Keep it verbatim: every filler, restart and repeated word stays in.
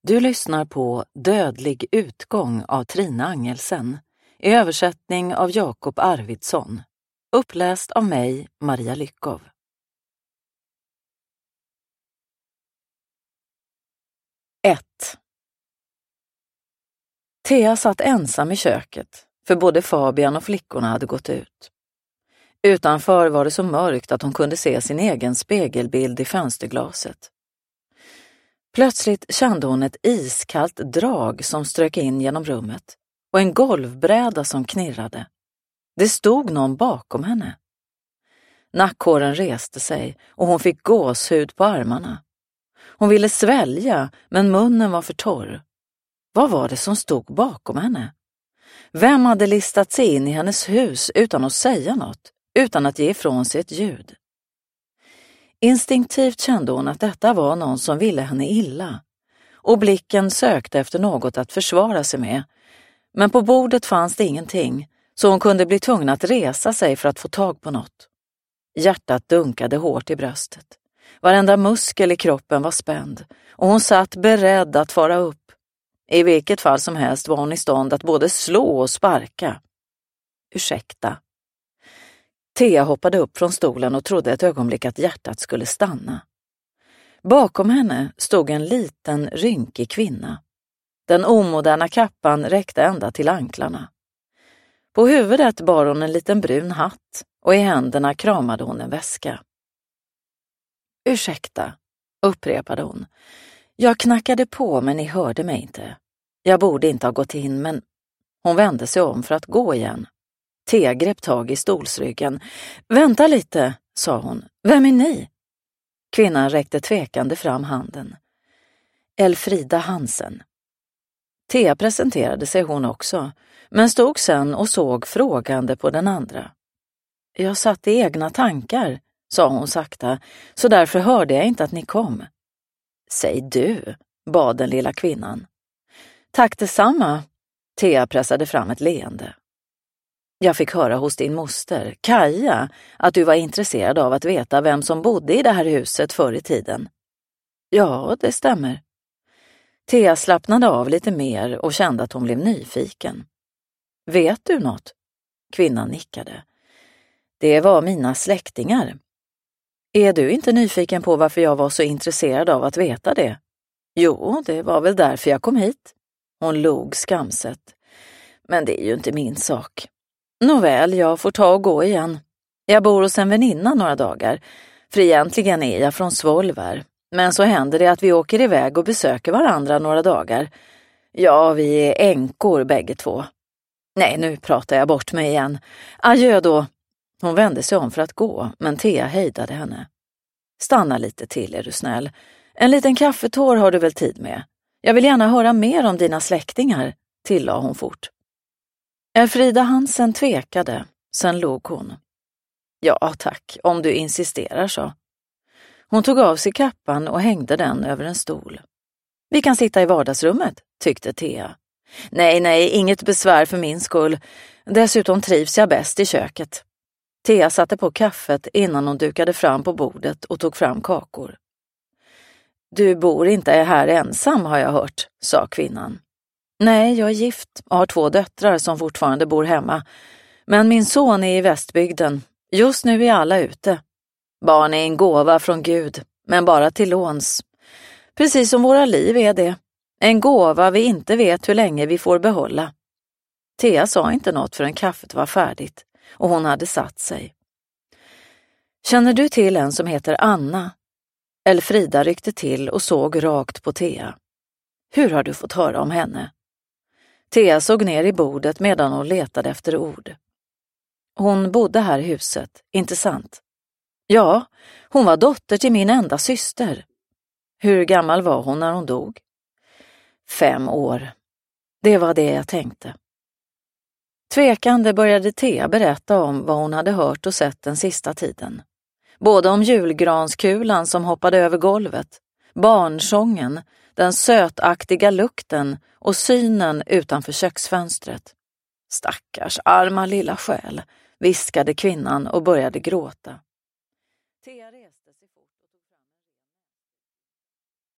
Du lyssnar på Dödlig utgång av Trina Angelsen i översättning av Jakob Arvidsson. Uppläst av mig, Maria Lyckov. ett. Thea satt ensam i köket, för både Fabian och flickorna hade gått ut. Utanför var det så mörkt att hon kunde se sin egen spegelbild i fönsterglaset. Plötsligt kände hon ett iskallt drag som strök in genom rummet och en golvbräda som knirrade. Det stod någon bakom henne. Nackhåren reste sig och hon fick gåshud på armarna. Hon ville svälja, men munnen var för torr. Vad var det som stod bakom henne? Vem hade listat sig in i hennes hus utan att säga något, utan att ge ifrån sig ett ljud? Instinktivt kände hon att detta var någon som ville henne illa, och blicken sökte efter något att försvara sig med. Men på bordet fanns det ingenting, så hon kunde bli tvungen att resa sig för att få tag på något. Hjärtat dunkade hårt i bröstet. Varenda muskel i kroppen var spänd, och hon satt beredd att fara upp. I vilket fall som helst var hon i stånd att både slå och sparka. Ursäkta. Thea hoppade upp från stolen och trodde ett ögonblick att hjärtat skulle stanna. Bakom henne stod en liten, rynkig kvinna. Den omoderna kappan räckte ända till anklarna. På huvudet bar hon en liten brun hatt och i händerna kramade hon en väska. Ursäkta, upprepade hon. Jag knackade på men ni hörde mig inte. Jag borde inte ha gått in, men... Hon vände sig om för att gå igen. Thea grep tag i stolsryggen. Vänta lite, sa hon. Vem är ni? Kvinnan räckte tvekande fram handen. Elfrida Hansen. Thea presenterade sig hon också, men stod sen och såg frågande på den andra. Jag satt i egna tankar, sa hon sakta, så därför hörde jag inte att ni kom. Säg du, bad den lilla kvinnan. Tack detsamma, Thea pressade fram ett leende. Jag fick höra hos din moster, Kaja, att du var intresserad av att veta vem som bodde i det här huset förr i tiden. Ja, det stämmer. Thea slappnade av lite mer och kände att hon blev nyfiken. Vet du något? Kvinnan nickade. Det var mina släktingar. Är du inte nyfiken på varför jag var så intresserad av att veta det? Jo, det var väl därför jag kom hit. Hon log skamset. Men det är ju inte min sak. Nåväl, jag får ta och gå igen. Jag bor hos en väninna några dagar, för egentligen är jag från Svolvär. Men så händer det att vi åker iväg och besöker varandra några dagar. Ja, vi är änkor bägge två. Nej, nu pratar jag bort mig igen. Adjö då. Hon vände sig om för att gå, men Thea hejdade henne. Stanna lite till, är du snäll. En liten kaffetår har du väl tid med? Jag vill gärna höra mer om dina släktingar, tillade hon fort. Elfrida Hansen tvekade, sen log hon. Ja, tack, om du insisterar så. Hon tog av sig kappan och hängde den över en stol. Vi kan sitta i vardagsrummet, tyckte Thea. Nej, nej, inget besvär för min skull. Dessutom trivs jag bäst i köket. Thea satte på kaffet innan hon dukade fram på bordet och tog fram kakor. Du bor inte här ensam, har jag hört, sa kvinnan. Nej, jag är gift och har två döttrar som fortfarande bor hemma. Men min son är i västbygden. Just nu är alla ute. Barn är en gåva från Gud, men bara till låns. Precis som våra liv är det. En gåva vi inte vet hur länge vi får behålla. Thea sa inte något förrän kaffet var färdigt och hon hade satt sig. Känner du till en som heter Anna? Elfrida ryckte till och såg rakt på Thea. Hur har du fått höra om henne? Thea såg ner i bordet medan hon letade efter ord. Hon bodde här i huset, inte sant? Ja, hon var dotter till min enda syster. Hur gammal var hon när hon dog? Fem år. Det var det jag tänkte. Tvekande började Thea berätta om vad hon hade hört och sett den sista tiden. Både om julgranskulan som hoppade över golvet, barnsången, den sötaktiga lukten och synen utanför köksfönstret. Stackars arma lilla själ, viskade kvinnan och började gråta.